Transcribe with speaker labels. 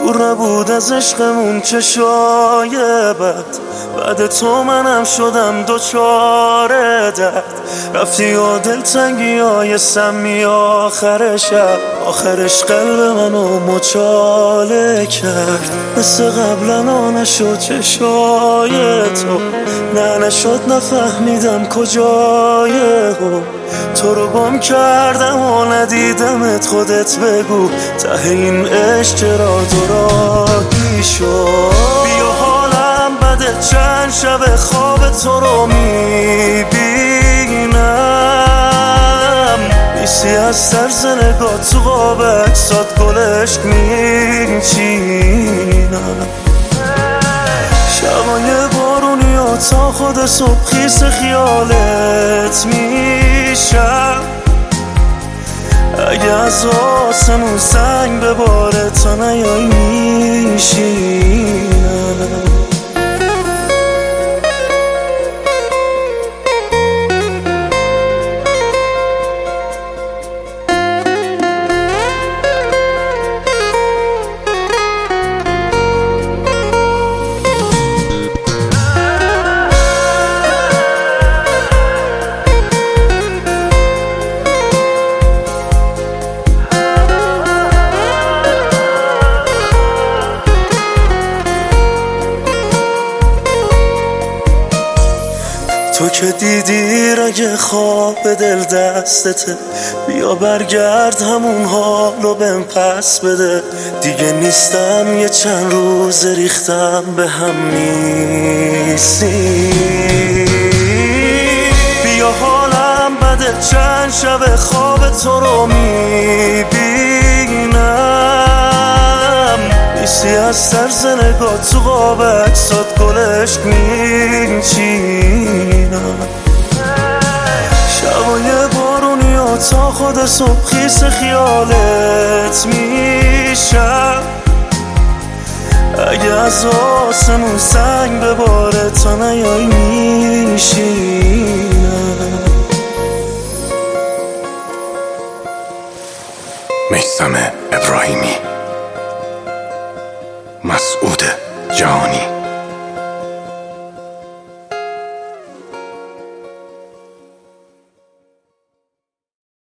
Speaker 1: دور نبود از عشقمون چشای بعد تو منم شدم دوچاره درد. رفتی و دلتنگی های سمی آخر شب، آخرش قلب منو مچاله کرد. مثل قبلا نشد چشای تو، نشد نفهمیدم کجای هم. تو رو گم کردم و ندیدمت، خودت بگو ته این عشق چرا دوراهی شد. بیا حالم بده، چند شب خواب تو رو میبینم، نیستی از طرز نگاه تو قاب عکسات گلش میچینم. شبای بارونی و تا خود صبح خیس خیالت میشم. اگه از آسمون سنگ بباره تا نیایی میشینم. تو که دیدی رگ خواب دل دستته، بیا برگرد همون حالو بهم پس بده. دیگه نیستم یه چند روز ریختم به هم نیستی. بیا حالم بده، چند شب خواب تو رو میبینم، نیستی از طرز نگاه تو قاب عکسات گلش میچینم. شبای بارونی و تا خود صبح خیس خیالت میشم. اگه از آسمون سنگ بباره تا نیایی میشینم.
Speaker 2: میثم ابراهیمی، مسعود جهانی.